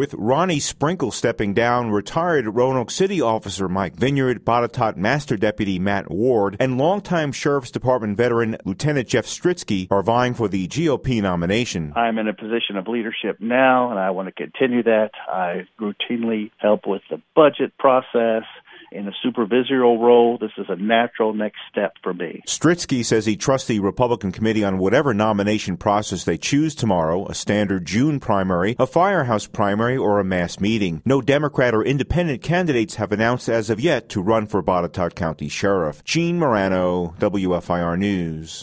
with Ronnie Sprinkle stepping down, retired Roanoke City officer Mike Vineyard, Botetourt Master Deputy Matt Ward, and longtime Sheriff's Department veteran Lieutenant Jeff Stritzky are vying for the GOP nomination. I'm in a position of leadership now, and I want to continue that. I routinely help with the budget process. In a supervisory role, this is a natural next step for me. Stritzky says he trusts the Republican committee on whatever nomination process they choose tomorrow, a standard June primary, a firehouse primary, or a mass meeting. No Democrat or independent candidates have announced as of yet to run for Botetourt County Sheriff. Gene Marano, WFIR News.